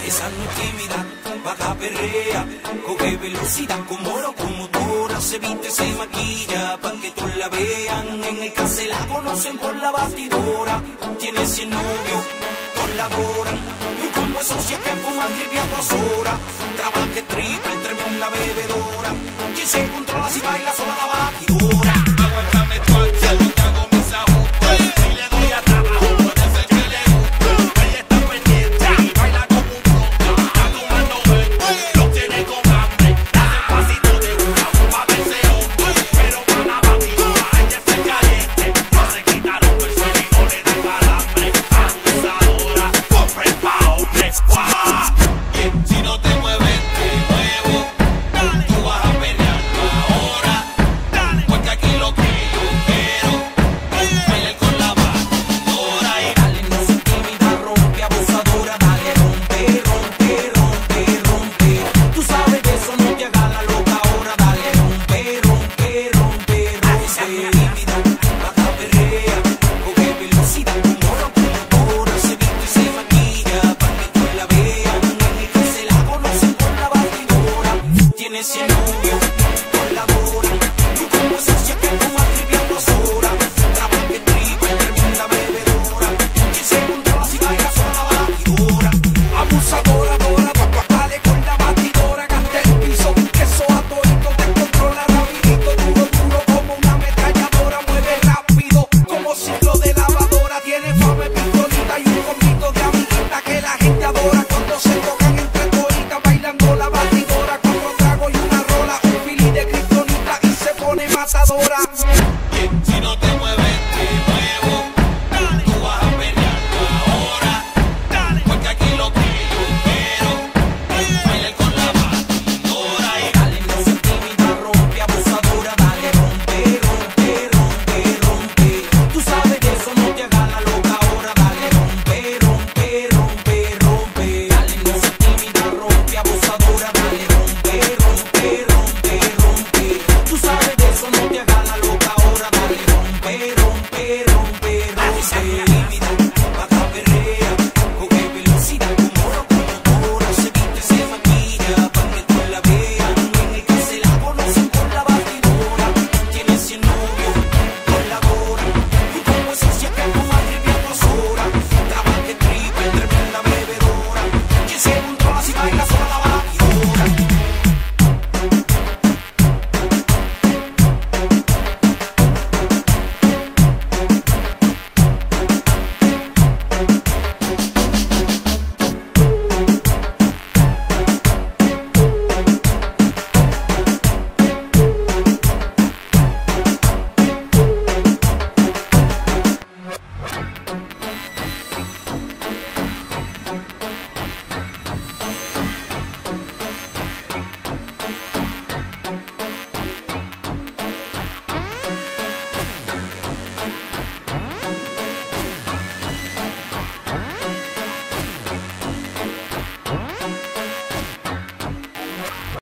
Esa no es tímida, baja perrea, coge velocidad como locomotora, se viste, se maquilla pa' que todos la vean. En el case la conocen por la batidora, tiene 100 novios, colaboran, y como esos 100 que fuman tripeando a sola, trabaja triple, tremenda bebedora, quien se controla si baila sola la batidora. Aguántame tu acción, yo hago mis ajustes, y le doy a trabajo, puede ser que le guste. Ella está pendiente y baila como un bronco, está tomando verde, lo tiene con hambre, hace pasito de una, pa' verse hombre, pero para la batidora ella se caliente, no se quitaron el suelo y no le da calambre, abusadora, compre pa' hombre, ¡guau! Si no te mueves te muevo, tú vas a pelearlo ahora, porque aquí lo que yo quiero es bailar con la batidora y Dale, no se tímida, rompe, abusadora, dale, rompe, rompe, rompe, rompe. Tú sabes que eso no te haga la loca ahora, dale, rompe, rompe, rompe, rompe. Tímida, baja perrea, coge velocidad como locomotora, se viste y se maquilla pa' que todos la vean. En el que se la conocen por la batidora, tiene 100 novios, colaboran, y como esos que fuman tripeando a sola, trabaja triple, tremenda bebedora, quien se controla si baila sola la batidora. Abusadora, dora, dale con la batidora, gasta el piso, que eso a todito te controla rapidito, duro, duro como una ametralladora, mueve rápido como ciclo de lavadora, tiene fama de pistolita y un convito de amiguita que la gente adora cuando se tocan entre toditas, bailando la batidora con los tragos y una rola, un fili de kriptonita y se pone matadora. si no te mueves te muevo, tú vas a pelearlo ahora, porque aquí lo que yo quiero es bailar con la batidora y Dale, no se tímida, rompe, abusadora, dale, rompe, rompe, rompe, rompe. Tú sabes que eso no te haga la loca ahora, dale, rompe, rompe, rompe, rompe. Dale, no se tímida, rompe, abusadora, dale, rompe, rompe, rompe, rompe. Tú sabes que eso no te haga la loca ahora, dale, rompe, rompe, rompe, rompe.